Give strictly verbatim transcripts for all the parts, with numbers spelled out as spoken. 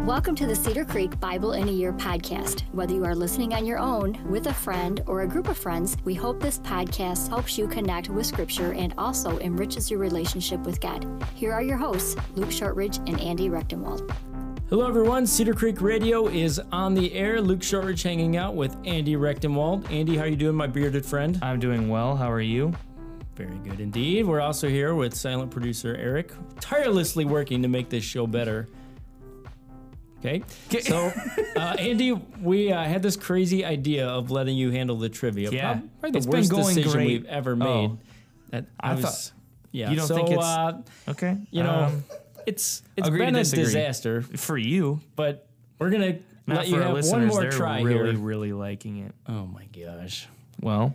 Welcome to the Cedar Creek Bible in a Year podcast. Whether you are listening on your own, with a friend, or a group of friends, we hope this podcast helps you connect with Scripture and also enriches your relationship with God. Here are your hosts, Luke Shortridge and Andy Rechtenwald. Hello, everyone. Cedar Creek Radio is on the air. Luke Shortridge hanging out with Andy Rechtenwald. Andy, how are you doing, my bearded friend? I'm doing well. How are you? Very good indeed. We're also here with silent producer Eric, tirelessly working to make this show better. Okay, so uh, Andy, we uh, had this crazy idea of letting you handle the trivia. Yeah, probably the it's worst been going decision great. we've ever made. Oh. That I was, thought- yeah. You don't so, think it's uh, okay? You know, Um, it's it's agree to been a disagree. disaster, for you, but we're gonna not let for you our have listeners. one more They're try really, here. really liking it. Oh my gosh. Well,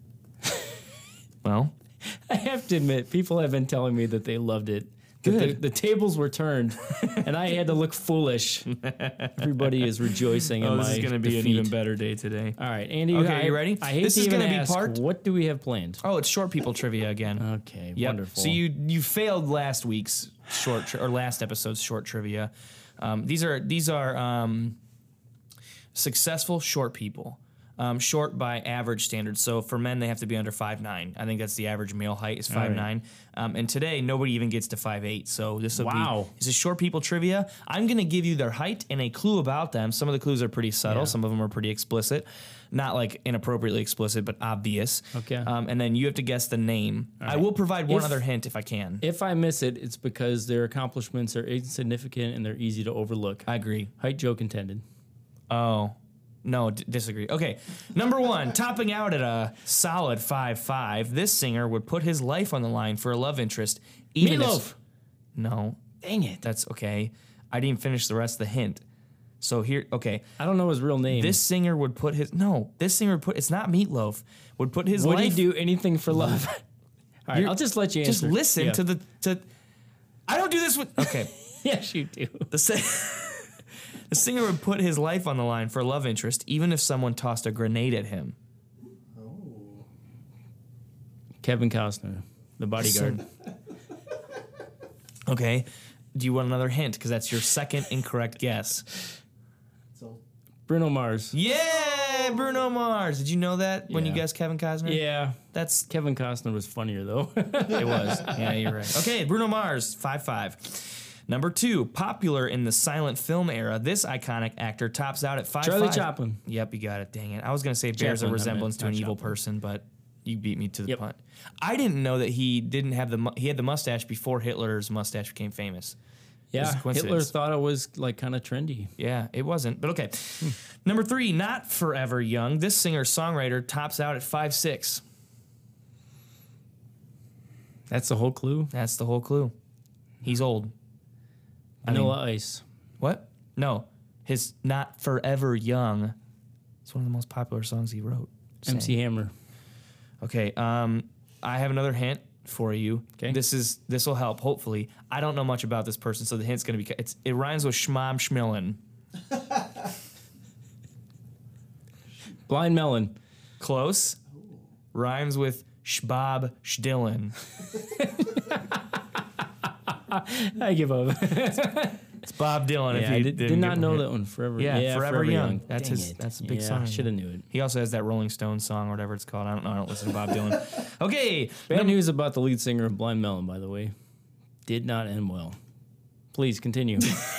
well, I have to admit, people have been telling me that they loved it. That Good. The, the tables were turned, and I had to look foolish. Everybody is rejoicing in oh, my this is going to be defeat. an even better day today. All right, Andy. Okay, I, you ready? I hate This to is even gonna be ask, part- what do we have planned? Oh, it's short people trivia again. Okay, Yep. wonderful. So you you failed last week's short tri- or last episode's short trivia. Um, these are these are um, successful short people. Um, short by average standards. So for men, they have to be under five nine. I think that's the average male height is five nine. Um, and today, nobody even gets to five eight. So this will Wow. be this is short people trivia. I'm going to give you their height and a clue about them. Some of the clues are pretty subtle. Yeah. Some of them are pretty explicit. Not like inappropriately explicit, but obvious. Okay. Um, and then you have to guess the name. I will provide one If- other hint if I can. If I miss it, it's because their accomplishments are insignificant and they're easy to overlook. I agree. Height joke intended. Oh, no, d- disagree. Okay, number one, topping out at a solid five five, this singer would put his life on the line for a love interest. Even Meatloaf. If, no, Dang it. that's okay. I didn't finish the rest of the hint. So here, okay, I don't know his real name. this singer would put his, no, this singer would put, it's not Meatloaf, would put his Would life. he do anything for love? All right, You're- I'll just let you answer. Just listen Yeah. to the, to, I don't do this with, okay. Yes, you do. The, si- the singer would put his life on the line for a love interest, even if someone tossed a grenade at him. Kevin Costner, the bodyguard. Okay. Do you want another hint? Because that's your second incorrect guess. Bruno Mars. Yeah, Bruno Mars. Did you know that when you Yeah. guessed Kevin Costner? Yeah. That's Kevin Costner was funnier, though. it was. Yeah, you're right. Okay, Bruno Mars, five five. Number two, popular in the silent film era, this iconic actor tops out at five Charlie five. Chaplin. Yep, you got it. Dang it. I was gonna say bears a Chaplin, I resemblance meant, to an not evil Chaplin. person, but you beat me to the Yep. punt. I didn't know that he didn't have the mu- he had the mustache before Hitler's mustache became famous. Yeah, Just a Hitler coincidence. thought it was like kind of trendy. Yeah, it wasn't, but okay. Number three, not forever young. This singer-songwriter tops out at five six. That's the whole clue. That's the whole clue. He's old. I mean, Vanilla Ice. what? No, his Not Forever Young. It's one of the most popular songs he wrote. M C Saying. Hammer. Okay, um, I have another hint for you. Okay. This is this will help. Hopefully, I don't know much about this person, so the hint's gonna be. It's it rhymes with Schmam Schmillen. Blind Melon. Close. Rhymes with Schbob Shdillen. I give up. It's Bob Dylan. if yeah, I you did, didn't did not give him know a that hint. one. Forever. Yeah, Forever Young. That's Dang his- it. that's a big yeah, song. Should have knew it. He also has that Rolling Stones song or whatever it's called. I don't know. I don't listen to Bob Dylan. Okay. Bad news about the lead singer of Blind Melon, by the way. Did not end well. Please continue.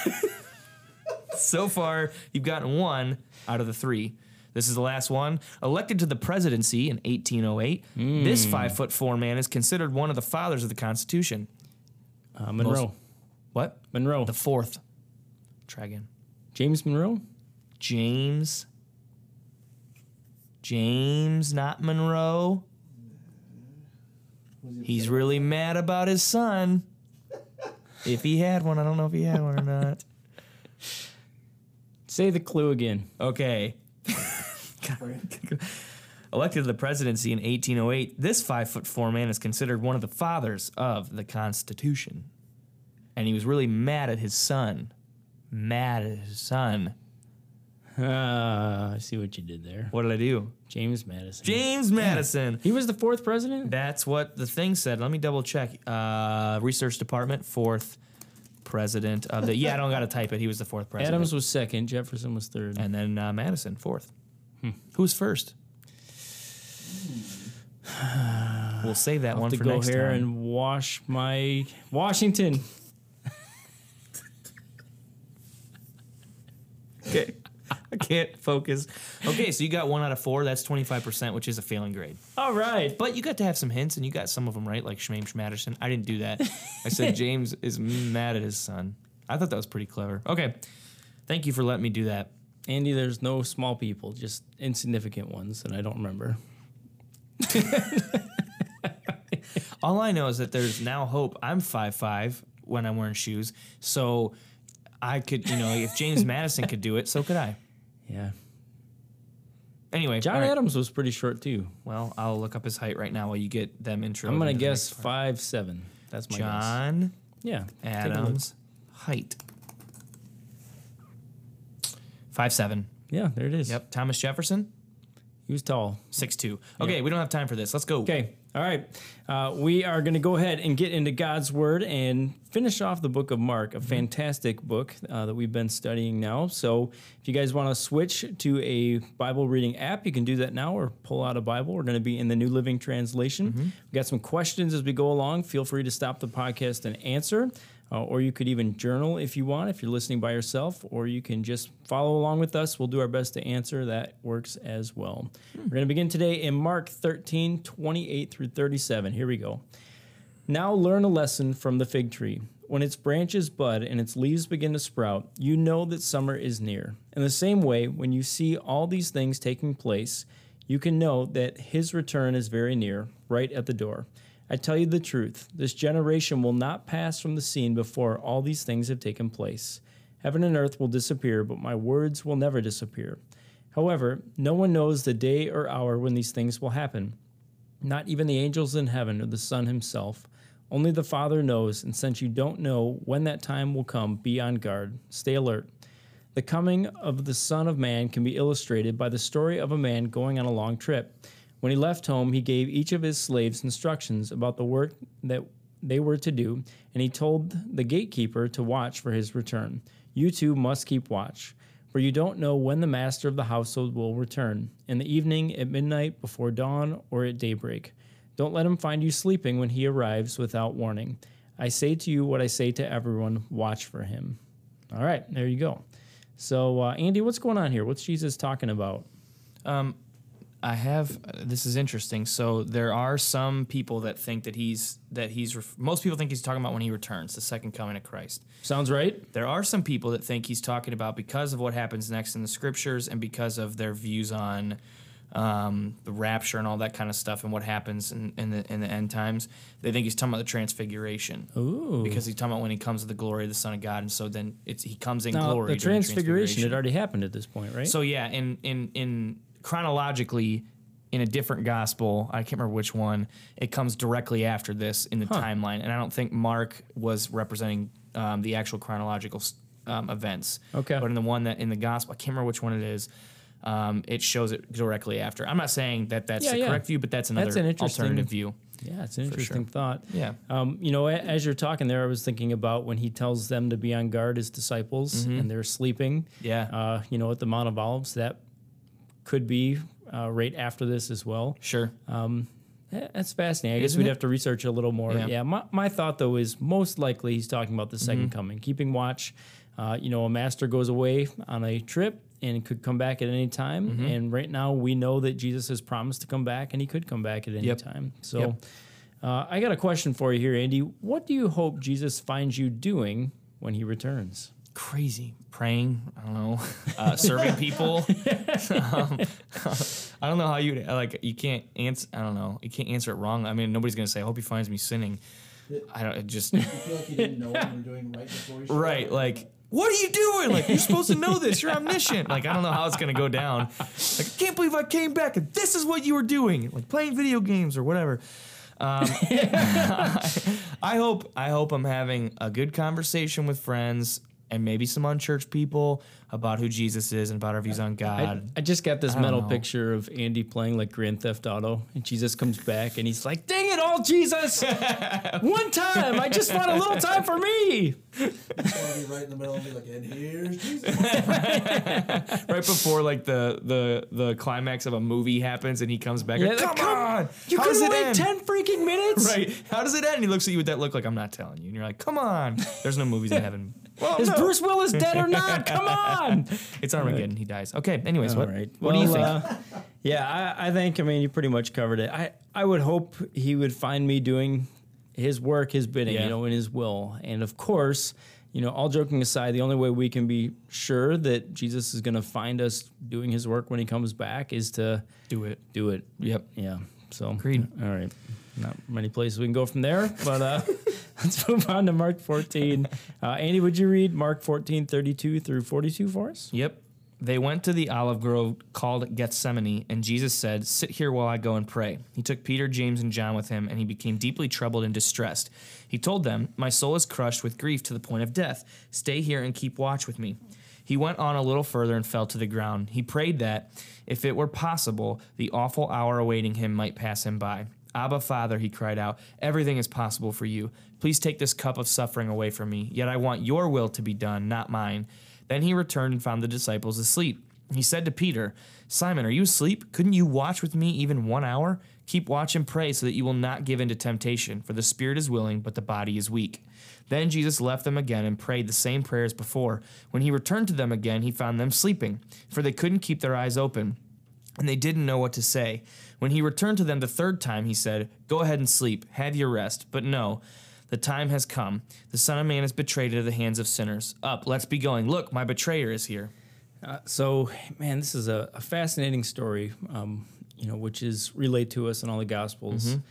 So far, you've gotten one out of the three. This is the last one. Elected to the presidency in eighteen oh eight, this five foot four man is considered one of the fathers of the Constitution. Uh, Monroe. What? Monroe. The fourth. Try again. James Monroe? James. James, not Monroe. He's really mad about his son. If he had one, I don't know if he had one or not. Say the clue again. Okay. Elected to the presidency in eighteen oh eight, this five foot four man is considered one of the fathers of the Constitution. And he was really mad at his son. Mad at his son. Ah, I see what you did there. What did I do? James Madison. James Madison. He was the fourth president? That's what the thing said. Let me double check. Uh, research department, fourth president of the. Yeah, I don't got to type it. He was the fourth president. Adams was second. Jefferson was third. And then uh, Madison fourth. Hmm. Who was first? We'll save that I'll one have for to go next here time. and wash my Washington. Okay. I can't focus. Okay, so you got one out of four. That's twenty-five percent, which is a failing grade. All right. But you got to have some hints, and you got some of them right, like Shmame Schmatterson. I didn't do that. I said James is mad at his son. I thought that was pretty clever. Okay. Thank you for letting me do that. Andy, there's no small people, just insignificant ones, and I don't remember. All I know is that there's now hope. I'm five five when I'm wearing shoes, so I could, you know, if James Madison could do it, so could I. Yeah. Anyway, John all right. Adams was pretty short, too. Well, I'll look up his height right now while you get them intro. I'm going to guess five seven. That's my guess. John Yeah. Adams height. five seven. Yeah, there it is. Yep. Thomas Jefferson, He was tall. six two. Okay, we don't have time for this. Let's go. Okay. All right. Uh, we are going to go ahead and get into God's Word and finish off the book of Mark, a fantastic book uh, that we've been studying now. So if you guys want to switch to a Bible reading app, you can do that now or pull out a Bible. We're going to be in the New Living Translation. Mm-hmm. We've got some questions as we go along. Feel free to stop the podcast and answer. Uh, or you could even journal if you want, if you're listening by yourself, or you can just follow along with us. We'll do our best to answer. That works as well. Hmm. We're going to begin today in Mark thirteen, twenty-eight through thirty-seven. Here we go. Now learn a lesson from the fig tree. When its branches bud and its leaves begin to sprout, you know that summer is near. In the same way, when you see all these things taking place, you can know that his return is very near, right at the door. I tell you the truth, this generation will not pass from the scene before all these things have taken place. Heaven and earth will disappear, but my words will never disappear. However, no one knows the day or hour when these things will happen. Not even the angels in heaven or the Son himself. Only the Father knows, and since you don't know when that time will come, be on guard. Stay alert. The coming of the Son of Man can be illustrated by the story of a man going on a long trip. When he left home, he gave each of his slaves instructions about the work that they were to do, and he told the gatekeeper to watch for his return. You too must keep watch, for you don't know when the master of the household will return, in the evening, at midnight, before dawn, or at daybreak. Don't let him find you sleeping when he arrives without warning. I say to you what I say to everyone, watch for him. All right, there you go. So, uh, Andy, what's going on here? What's Jesus talking about? Um, I have. This is interesting. So there are some people that think that he's that he's. Ref- most people think he's talking about when he returns, the second coming of Christ. Sounds right. There are some people that think he's talking about because of what happens next in the scriptures and because of their views on um, the rapture and all that kind of stuff and what happens in, in the in the end times. They think he's talking about the transfiguration. Ooh. Because he's talking about when he comes to the glory of the Son of God, and so then it's he comes in Now, glory. the during transfiguration had already happened at this point, right? So yeah, in in in chronologically, in a different gospel, I can't remember which one, it comes directly after this in the Huh. timeline, and I don't think Mark was representing um, the actual chronological um, events. Okay. But in the one that in the gospel, I can't remember which one it is. Um, it shows it directly after. I'm not saying that that's Yeah, the yeah. correct view, but that's another That's an interesting- alternative view. Yeah, it's an For interesting sure. thought. Yeah. Um, you know, a- as you're talking there, I was thinking about when he tells them to be on guard, his disciples, and they're sleeping. Mm-hmm. Yeah. Uh, you know, at the Mount of Olives, that could be uh, right after this as well. Sure. Yeah, that's fascinating. I guess Isn't we'd it? have to research it a little more. Yeah. Yeah. my, my thought though is most likely he's talking about the 2nd Mm-hmm. coming, keeping watch. Uh, you know, a master goes away on a trip and could come back at any time. Mm-hmm. And right now we know that Jesus has promised to come back, and he could come back at any Yep. time. So Yep. uh, I got a question for you here, Andy. What do you hope Jesus finds you doing when he returns? Crazy praying. I don't know, uh, serving people. um, I don't know how you like. You can't answer. I don't know. You can't answer it wrong. I mean, nobody's gonna say, "I hope he finds me sinning." I don't. It just You feel like you didn't know what you were doing right before you showed right. up? Like, what are you doing? Like, you're supposed to know this. You're omniscient. Like, I don't know how it's gonna go down. Like, I can't believe I came back and this is what you were doing, like playing video games or whatever. Um, I hope. I hope I'm having a good conversation with friends and maybe some unchurched people about who Jesus is and about our views on I, God. I just got this I don't mental know. picture of Andy playing like Grand Theft Auto, and Jesus comes back, and he's like, "Dang it! all, Jesus. One time. I just want a little time for me. I want to be right in the middle and be like, and here's Jesus. Right before like the the the climax of a movie happens and he comes back. Yeah, and, like, come, on, You how can does it wait end? ten freaking minutes. Right? How does it end? And he looks at you with that look like I'm not telling you, and you're like, come on. There's no movies in heaven. Well, Is no. Bruce Willis dead or not? Come on. It's Armageddon. He dies. Okay. Anyways, All what, right. what do you Well, think? uh, yeah, I, I think, I mean, you pretty much covered it. I, I would hope he would find me doing his work, his bidding, Yeah. you know, in his will. And of course, you know, all joking aside, the only way we can be sure that Jesus is going to find us doing his work when he comes back is to Do it. do it. Yep. Yeah. So, Agreed. All right. Not many places we can go from there, but uh, let's move on to Mark fourteen. Uh, Andy, would you read Mark fourteen, thirty-two through forty-two for us? Yep. They went to the olive grove called Gethsemane, and Jesus said, "Sit here while I go and pray." He took Peter, James, and John with him, and he became deeply troubled and distressed. He told them, "My soul is crushed with grief to the point of death. Stay here and keep watch with me." He went on a little further and fell to the ground. He prayed that, if it were possible, the awful hour awaiting him might pass him by. "Abba, Father," he cried out, "everything is possible for you. Please take this cup of suffering away from me. Yet I want your will to be done, not mine." Then he returned and found the disciples asleep. He said to Peter, "Simon, are you asleep? Couldn't you watch with me even one hour? Keep watch and pray so that you will not give in to temptation, for the spirit is willing, but the body is weak." Then Jesus left them again and prayed the same prayer as before. When he returned to them again, he found them sleeping, for they couldn't keep their eyes open, and they didn't know what to say. When he returned to them the third time, he said, "Go ahead and sleep, have your rest." But no, the time has come. The Son of Man is betrayed into the hands of sinners. Up, let's be going. Look, my betrayer is here. Uh, so, man, this is a, a fascinating story, um, you know, which is relayed to us in all the Gospels. Mm-hmm.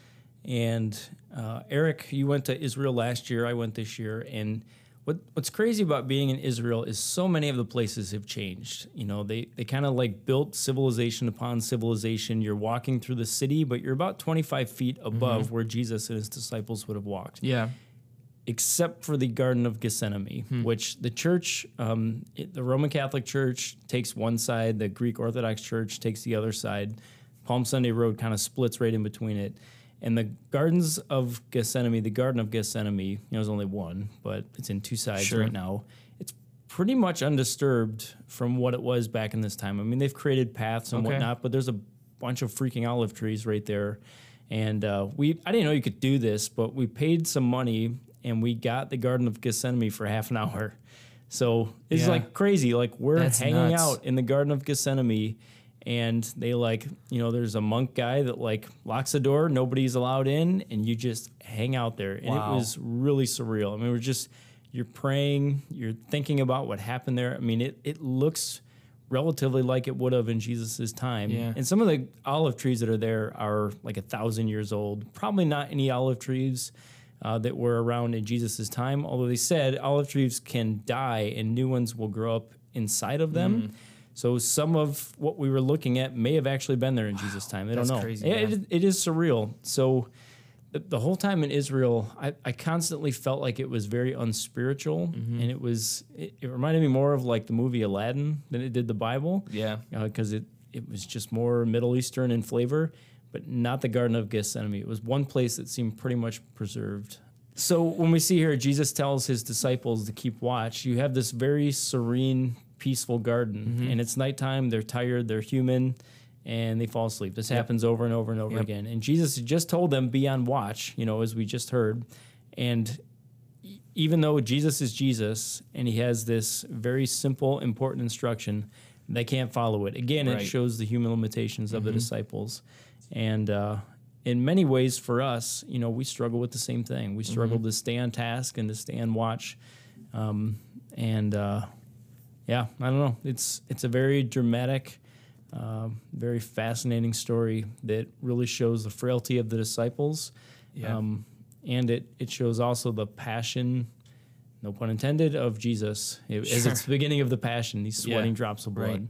And uh, Eric, you went to Israel last year. I went this year. And what what's crazy about being in Israel is so many of the places have changed. You know, they, they kind of like built civilization upon civilization. You're walking through the city, but you're about twenty-five feet above Mm-hmm. where Jesus and his disciples would have walked. Yeah. Except for the Garden of Gethsemane, Hmm. which the church, um, it, the Roman Catholic Church takes one side, the Greek Orthodox Church takes the other side. Palm Sunday Road kind of splits right in between it. And the Gardens of Gethsemane, the Garden of Gethsemane, you know, there's only one, but it's in two sides Sure. right now. It's pretty much undisturbed from what it was back in this time. I mean, they've created paths and Okay. whatnot, but there's a bunch of freaking olive trees right there. And uh, we, I didn't know you could do this, but we paid some money and we got the Garden of Gethsemane for half an hour. So it's Yeah. like crazy. Like we're That's hanging nuts. out in the Garden of Gethsemane, and they like, you know, there's a monk guy that like locks the door, nobody's allowed in, and you just hang out there. And Wow. it was really surreal. I mean, we're just, you're praying, you're thinking about what happened there. I mean, it, it looks relatively like it would have in Jesus's time. Yeah. And some of the olive trees that are there are like a thousand years old. Probably not any olive trees uh, that were around in Jesus's time, although they said olive trees can die and new ones will grow up inside of them. Mm. So some of what we were looking at may have actually been there in Jesus' time. They That's don't know. crazy, It- yeah. it- it is surreal. So the, the whole time in Israel, I, I constantly felt like it was very unspiritual, Mm-hmm. and it was it, it reminded me more of like the movie Aladdin than it did the Bible. Yeah. because it it was just more Middle Eastern in flavor, but not the Garden of Gethsemane. It was one place that seemed pretty much preserved. So when we see here, Jesus tells his disciples to keep watch. You have this very serene, peaceful garden, Mm-hmm. and it's nighttime. They're tired. They're human. And they fall asleep. This happens over and over and over Yep. again. And Jesus had just told them, be on watch, you know, as we just heard. And e- even though Jesus is Jesus and he has this very simple, important instruction, they can't follow it. Again, Right. it shows the human limitations of the disciples. And uh, in many ways for us, you know, we struggle with the same thing. We struggle to stay on task and to stay on watch. Um, and uh, yeah, I don't know. It's it's a very dramatic, um, very fascinating story that really shows the frailty of the disciples. Yeah. Um, and it, it shows also the passion, no pun intended, of Jesus. It, As Sure. it's the beginning of the passion, these Yeah, sweating drops of blood. right.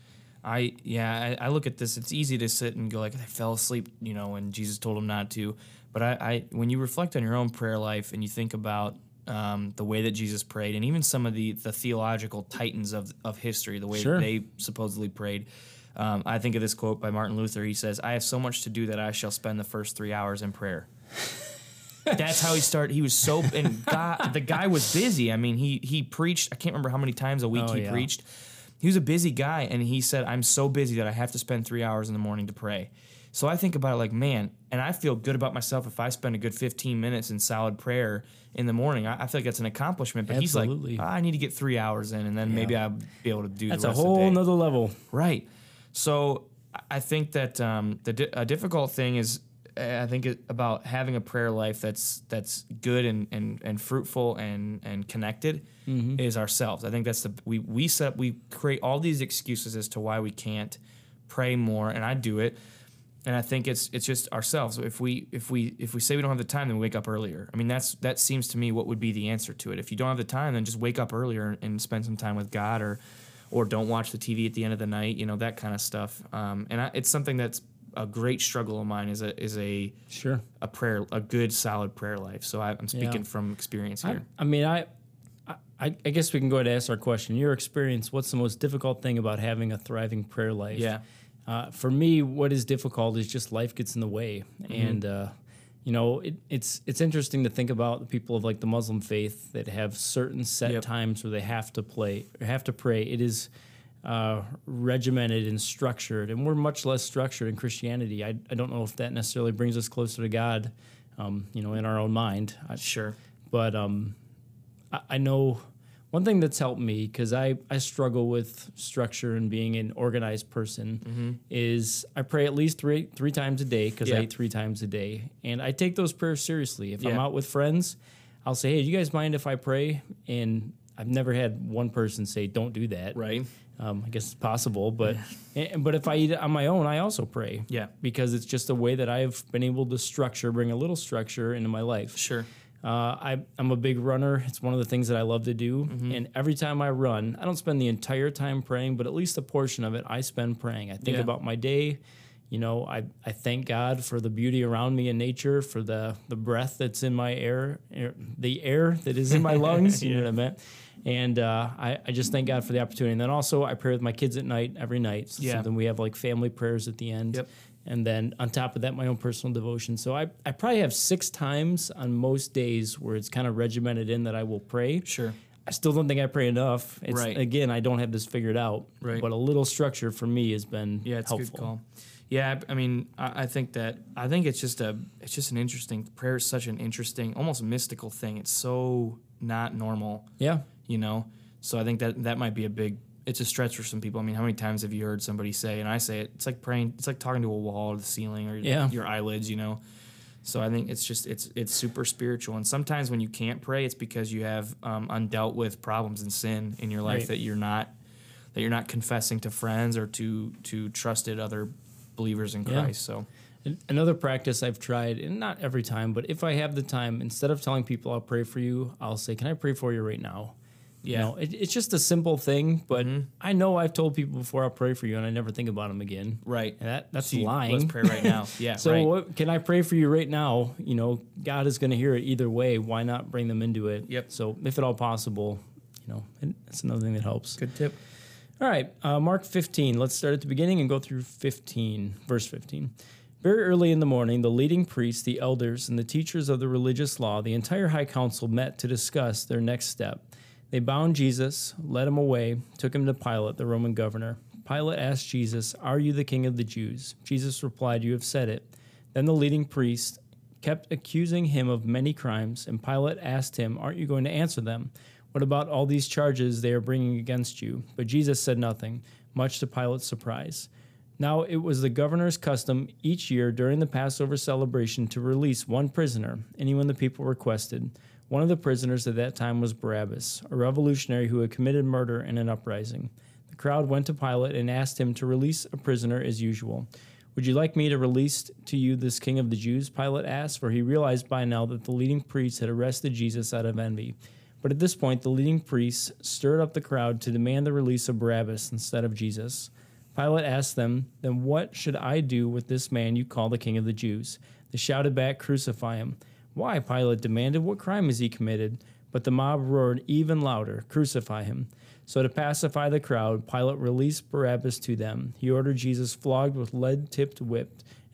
I yeah, I, I look at this. It's easy to sit and go like, I fell asleep, you know, when Jesus told him not to. But I, I when you reflect on your own prayer life and you think about um, the way that Jesus prayed, and even some of the the theological titans of of history, the way Sure. they supposedly prayed. Um, I think of this quote by Martin Luther. He says, "I have so much to do that I shall spend the first three hours in prayer." That's how he started. He was so, and God, the guy was busy. I mean, he he preached. I can't remember how many times a week Oh, he yeah. preached. He was a busy guy, and he said, "I'm so busy that I have to spend three hours in the morning to pray." So I think about it like, man, and I feel good about myself if I spend a good fifteen minutes in solid prayer in the morning. I, I feel like that's an accomplishment. But Absolutely. he's like, I need to get three hours in, and then maybe I'll be able to do That's the a rest of whole the day. nother level. Right. So I think that um, the di- a difficult thing is, uh, I think it, about having a prayer life that's that's good and, and, and fruitful and and connected Mm-hmm. is ourselves. I think that's the we we set we create all these excuses as to why we can't pray more, and I do it. And I think it's it's just ourselves. If we if we if we say we don't have the time, then we wake up earlier. I mean, that's that seems to me what would be the answer to it. If you don't have the time, then just wake up earlier and spend some time with God, or or don't watch the T V at the end of the night. You know, that kind of stuff. Um, and I, it's something that's a great struggle of mine is a is a Sure. a prayer a good solid prayer life. So I, I'm speaking Yeah. from experience I, here. I mean, I, I, I guess we can go ahead and ask our question. Your experience, what's the most difficult thing about having a thriving prayer life? Yeah. Uh, for me, what is difficult is just life gets in the way. Mm-hmm. And, uh, you know, it, it's it's interesting to think about the people of like the Muslim faith that have certain set Yep. times where they have to play, or have to pray. It is uh, regimented and structured, and we're much less structured in Christianity. I, I don't know if that necessarily brings us closer to God, um, you know, in our own mind. I, Sure. but um, I, I know one thing that's helped me, because I, I struggle with structure and being an organized person, is I pray at least three three times a day, because Yeah. I eat three times a day. And I take those prayers seriously. If I'm Yeah. out with friends, I'll say, hey, do you guys mind if I pray? And I've never had one person say, don't do that. Right. Um, I guess it's possible, but and, but if I eat it on my own, I also pray. Yeah. Because it's just a way that I've been able to structure, bring a little structure into my life. Sure. Uh, I, I'm a big runner. It's one of the things that I love to do. Mm-hmm. And every time I run, I don't spend the entire time praying, but at least a portion of it I spend praying. I think Yeah. about my day. You know, I, I thank God for the beauty around me in nature, for the, the breath that's in my air, air the air that is in my lungs. You know what I meant? And uh, I, I just thank God for the opportunity. And then also I pray with my kids at night, every night. It's Yeah. something we have like family prayers at the end. Yep. And then on top of that, my own personal devotion. So I, I probably have six times on most days where it's kind of regimented in that I will pray. Sure. I still don't think I pray enough. It's, Right. Again, I don't have this figured out. Right. But a little structure for me has been Yeah, it's helpful. a good call. Yeah, I I mean, I, I think that I think it's just a it's just an interesting prayer is such an interesting, almost mystical thing. It's so not normal, Yeah. you know. So I think that that might be a big. It's a stretch for some people. I mean, how many times have you heard somebody say, and I say it, it's like praying, it's like talking to a wall or the ceiling or Yeah. your eyelids, you know. So I think it's just it's it's super spiritual. And sometimes when you can't pray, it's because you have um, undealt with problems and sin in your life Right. that you're not that you're not confessing to friends or to to trusted other believers in Yeah. Christ. So An- Another practice I've tried, and not every time, but if I have the time, instead of telling people I'll pray for you, I'll say, can I pray for you right now? You Yeah. know, it, it's just a simple thing, but Mhm. I know I've told people before I'll pray for you, and I never think about them again. right. And that, that's So you- lying. Let's pray right now. Yeah. So right. what, can I pray for you right now? You know, God is going to hear it either way. Why not bring them into it? Yep. So if at all possible, you know, and that's another thing that helps. Good tip. All right, uh, Mark fifteen. Let's start at the beginning and go through fifteen, verse fifteen. Very early in the morning, the leading priests, the elders, and the teachers of the religious law, the entire high council met to discuss their next step. They bound Jesus, led him away, took him to Pilate, the Roman governor. Pilate asked Jesus, "Are you the king of the Jews?" Jesus replied, "You have said it." Then the leading priests kept accusing him of many crimes, and Pilate asked him, "Aren't you going to answer them? What about all these charges they are bringing against you?" But Jesus said nothing, much to Pilate's surprise. Now it was the governor's custom each year during the Passover celebration to release one prisoner, anyone the people requested. One of the prisoners at that time was Barabbas, a revolutionary who had committed murder in an uprising. The crowd went to Pilate and asked him to release a prisoner as usual. "Would you like me to release to you this king of the Jews?" Pilate asked, for he realized by now that the leading priests had arrested Jesus out of envy. But at this point, the leading priests stirred up the crowd to demand the release of Barabbas instead of Jesus. Pilate asked them, "Then what should I do with this man you call the king of the Jews?" They shouted back, "Crucify him." "Why?" Pilate demanded. "What crime has he committed?" But the mob roared even louder, "Crucify him." So to pacify the crowd, Pilate released Barabbas to them. He ordered Jesus flogged with lead-tipped whip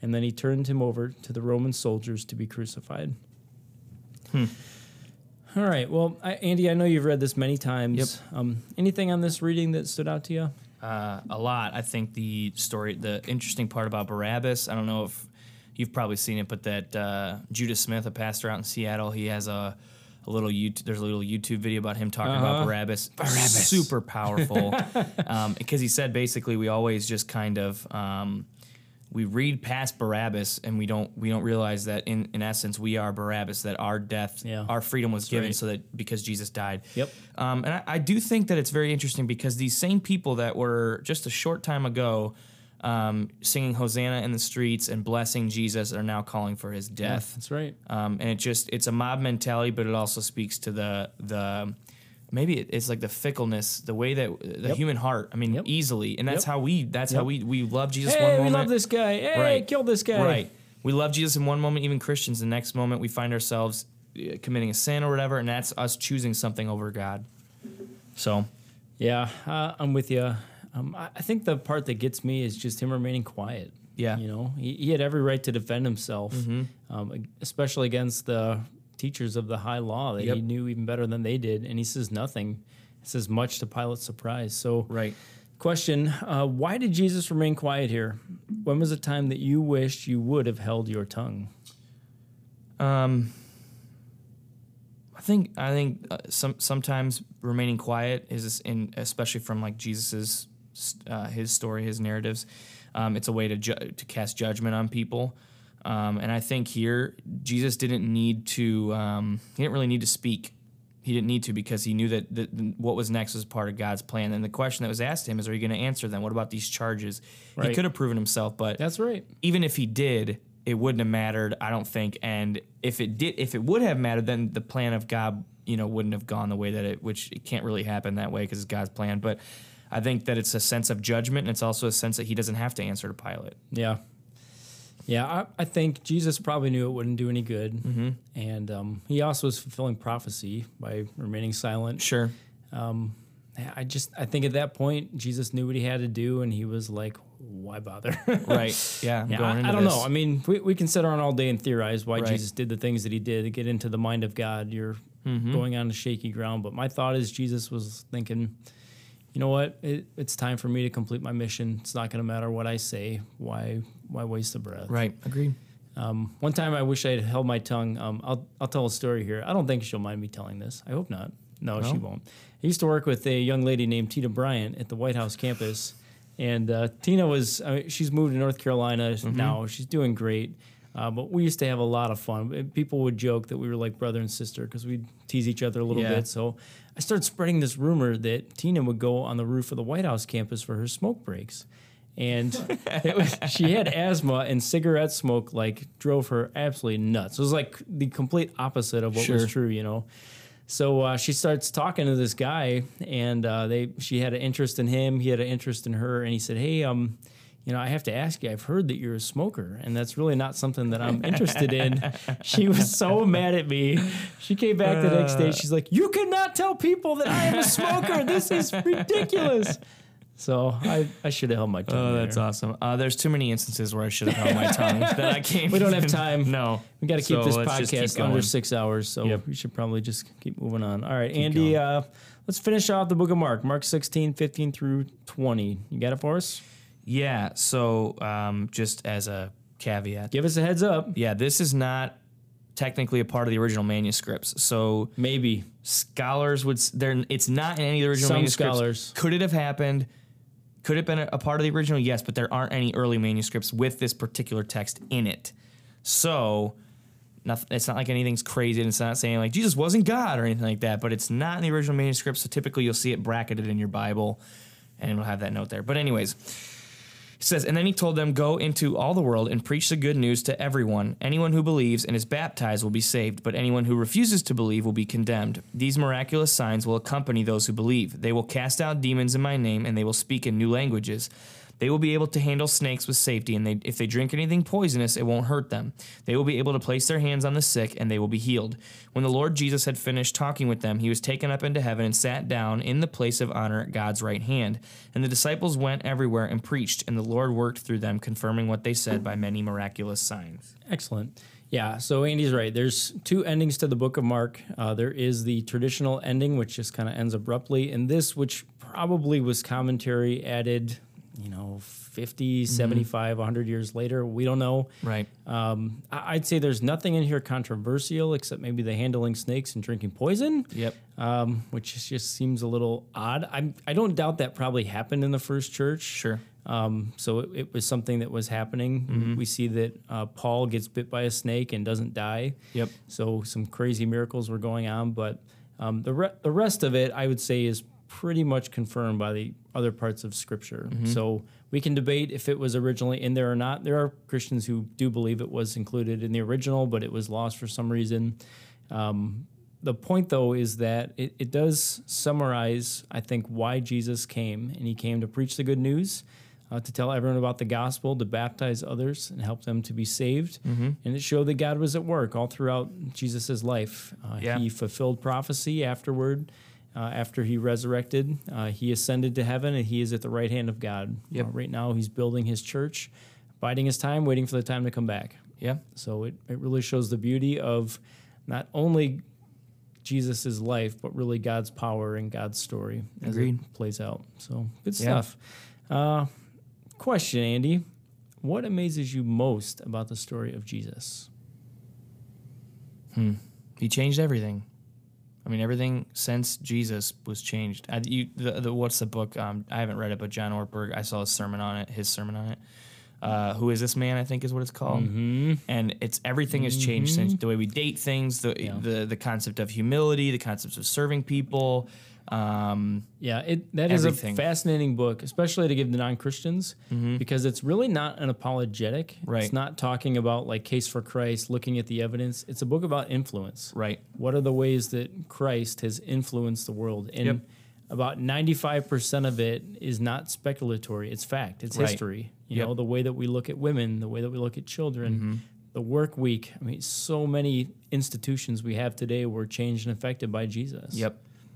and then he turned him over to the Roman soldiers to be crucified. Hmm. All right. Well, I, Andy, I know you've read this many times. Yep. Um, anything on this reading that stood out to you? Uh, a lot. I think the story, the interesting part about Barabbas, I don't know if you've probably seen it, but that uh, Judah Smith, a pastor out in Seattle, he has a, a little YouTube, there's a little YouTube video about him talking Uh-huh. about Barabbas. Barabbas. Super powerful. um, because he said basically we always just kind of, um, we read past Barabbas and we don't we don't realize that in, in essence we are Barabbas, that our death, Yeah. our freedom was given right. so that because Jesus died. Yep. Um, and I, I do think that it's very interesting because these same people that were just a short time ago um, singing Hosanna in the streets and blessing Jesus are now calling for his death. That's right. Um, and it just it's a mob mentality, but it also speaks to the the maybe it, it's like the fickleness, the way that the Yep. human heart. I mean, Yep. easily, and that's Yep. how we that's how Yep. we we love Jesus one Hey, moment. we love this guy. Hey, Right. kill this guy. Right. We love Jesus in one moment, even Christians. The next moment, we find ourselves uh, committing a sin or whatever, and that's us choosing something over God. So, Yeah, uh, I'm with you. Um, I, I think the part that gets me is just him remaining quiet. Yeah. You know, he, he had every right to defend himself, Mm-hmm. um, especially against the teachers of the high law that Yep. he knew even better than they did. And he says nothing. He says much to Pilate's surprise. So, right. question, uh, why did Jesus remain quiet here? When was a time that you wished you would have held your tongue? Um, I think I think uh, some sometimes remaining quiet is in, especially from like Jesus's uh, his story, his narratives. Um, it's a way to ju- to cast judgment on people, um, and I think here Jesus didn't need to. Um, he didn't really need to speak. He didn't need to because he knew that the, the, what was next was part of God's plan. And the question that was asked to him is, "Are you going to answer them? What about these charges?" Right. He could have proven himself, but That's right. even if he did, it wouldn't have mattered, I don't think. And if it did, if it would have mattered, then the plan of God, you know, wouldn't have gone the way that it, which it can't really happen that way because it's God's plan. But I think that it's a sense of judgment, and it's also a sense that he doesn't have to answer to Pilate. Yeah. Yeah, I, I think Jesus probably knew it wouldn't do any good. Mm-hmm. And um, he also was fulfilling prophecy by remaining silent. Sure. I just, I think at that point, Jesus knew what he had to do, and he was like, why bother? Right. Yeah. I'm Yeah, going I, into I don't this. know. I mean, we, we can sit around all day and theorize why Right. Jesus did the things that he did to get into the mind of God. You're going on to shaky ground. But my thought is Jesus was thinking, you know what? It, it's time for me to complete my mission. It's not going to matter what I say. Why why waste the breath? Right. Agreed. Um, one time I wish I had held my tongue. Um, I'll, I'll tell a story here. I don't think she'll mind me telling this. I hope not. No, she won't. I used to work with a young lady named Tina Bryant at the White House campus. And uh, Tina was, I mean, she's moved to North Carolina now. She's doing great. Uh, but we used to have a lot of fun. People would joke that we were like brother and sister because we'd tease each other a little Yeah. bit. So I started spreading this rumor that Tina would go on the roof of the White House campus for her smoke breaks. And it was, she had asthma, and cigarette smoke like drove her absolutely nuts. It was like the complete opposite of what Sure. was true, you know. So uh, she starts talking to this guy, and uh, they she had an interest in him. He had an interest in her, and he said, "Hey, um, you know, I have to ask you. I've heard that you're a smoker, and that's really not something that I'm interested in." She was so mad at me. She came back the next day. She's like, "You cannot tell people that I am a smoker. This is ridiculous." So I, I should have held my tongue. Oh, that's there. awesome. Uh, there's too many instances where I should have held my tongue that I can't. We don't have even- time. No. We got to keep So this let's just keep podcast going. under six hours, so Yep. we should probably just keep moving on. All right, Andy, uh, let's finish off the book of Mark, Mark sixteen, fifteen through twenty. You got it for us? Yeah. So um, just as a caveat, Give us a heads up. yeah, this is not technically a part of the original manuscripts. So Maybe. scholars would, s- there. It's not in any of the original Some manuscripts. scholars. Could it have happened? Could it have been a, a part of the original? Yes, but there aren't any early manuscripts with this particular text in it. So nothing, it's not like anything's crazy, and it's not saying like Jesus wasn't God or anything like that, but it's not in the original manuscript, so typically you'll see it bracketed in your Bible, and it'll have that note there. But anyways, it says, and then he told them, go into all the world and preach the good news to everyone. Anyone who believes and is baptized will be saved, but anyone who refuses to believe will be condemned. These miraculous signs will accompany those who believe. They will cast out demons in my name, and they will speak in new languages. They will be able to handle snakes with safety, and they, if they drink anything poisonous, it won't hurt them. They will be able to place their hands on the sick, and they will be healed. When the Lord Jesus had finished talking with them, he was taken up into heaven and sat down in the place of honor at God's right hand. And the disciples went everywhere and preached, and the Lord worked through them, confirming what they said by many miraculous signs. Excellent. Yeah, so Andy's right. There's two endings to the book of Mark. Uh, there is the traditional ending, which just kind of ends abruptly, and this, which probably was commentary added, you know, fifty, mm-hmm. seventy-five, one hundred years later. We don't know. Right. Um, I- I'd say there's nothing in here controversial except maybe the handling snakes and drinking poison. Yep. Um, which just seems a little odd. I'm, I don't doubt that probably happened in the first church. Sure. Um, so it, it was something that was happening. Mm-hmm. We see that uh, Paul gets bit by a snake and doesn't die. Yep. So some crazy miracles were going on, but um, the re- the rest of it, I would say, is pretty much confirmed by the other parts of Scripture. Mm-hmm. So we can debate if it was originally in there or not. There are Christians who do believe it was included in the original, but it was lost for some reason. Um, the point, though, is that it, it does summarize, I think, why Jesus came, and he came to preach the good news. Uh, to tell everyone about the gospel, to baptize others and help them to be saved. Mm-hmm. And it showed that God was at work all throughout Jesus' life. Uh, yeah. He fulfilled prophecy afterward. Uh, after he resurrected, uh, he ascended to heaven, and he is at the right hand of God. Yep. Uh, right now, he's building his church, biding his time, waiting for the time to come back. Yeah. So it, it really shows the beauty of not only Jesus' life, but really God's power and God's story as Agreed. it plays out. So good Yeah. stuff. Uh, Question, Andy. What amazes you most about the story of Jesus? Hmm. He changed everything. I mean, everything since Jesus was changed. I, you, the, the, what's the book? Um, I haven't read it, but John Ortberg, I saw a sermon on it, his sermon on it. Uh, Who is This Man, I think is what it's called. Mm-hmm. And it's everything has changed since the way we date things, the, yeah. the the concept of humility, the concept of serving people. Um, yeah, it that everything. is a fascinating book, especially to give to non-Christians, mm-hmm. because it's really not an apologetic. Right. It's not talking about like case for Christ, looking at the evidence. It's a book about influence. Right. What are the ways that Christ has influenced the world? And yep. about ninety-five percent of it is not speculatory. It's fact. It's right. history. You yep. know, the way that we look at women, the way that we look at children, mm-hmm. the work week. I mean, so many institutions we have today were changed and affected by Jesus. Yep.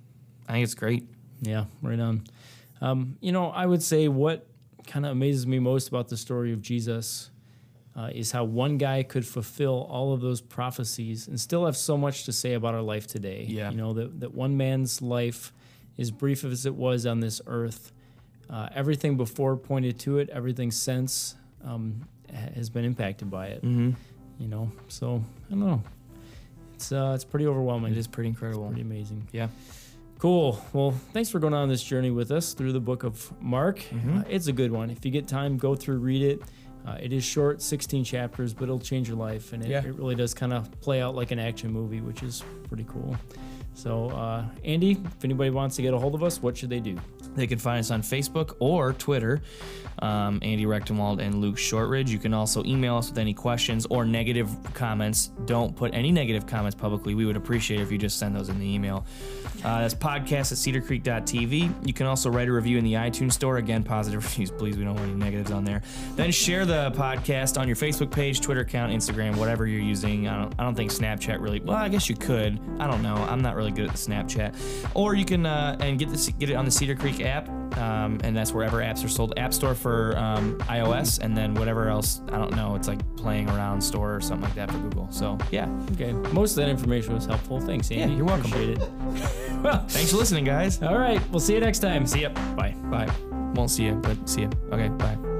I think it's great. Yeah, right on. Um, you know, I would say what kind of amazes me most about the story of Jesus uh, is how one guy could fulfill all of those prophecies and still have so much to say about our life today. Yeah. You know, that, that one man's life, as brief as it was on this earth, uh, everything before pointed to it, everything since um, has been impacted by it. Mm-hmm. You know, so I don't know. It's uh, it's pretty overwhelming. It is pretty incredible. It's pretty amazing. Yeah. Cool. Well, thanks for going on this journey with us through the book of Mark. Mm-hmm. Uh, it's a good one. If you get time, go through, read it. Uh, it is short, sixteen chapters, but it'll change your life. And it, yeah. it really does kind of play out like an action movie, which is pretty cool. So, uh, Andy, if anybody wants to get a hold of us, what should they do? They can find us on Facebook or Twitter, um, Andy Rechtenwald and Luke Shortridge. You can also email us with any questions or negative comments. Don't put any negative comments publicly. We would appreciate it if you just send those in the email. Uh, that's podcast at cedar creek dot t v. You can also write a review in the iTunes store. Again, positive reviews, please. We don't want any negatives on there. Then share the podcast on your Facebook page, Twitter account, Instagram, whatever you're using. I don't, I don't think Snapchat really. Well, I guess you could. I don't know. I'm not really good at the Snapchat. Or you can uh, and get this get it on the Cedar Creek app, um, and that's wherever apps are sold. App Store for um, iOS, and then whatever else. I don't know. It's like Playing Around Store or something like that for Google. So yeah. Okay. Most of that information was helpful. Thanks, Andy. Yeah, you're welcome. Appreciate it. Well, thanks for listening, guys. All right. We'll see you next time. See ya. Bye. Bye. Won't see you, but see ya. Okay, bye.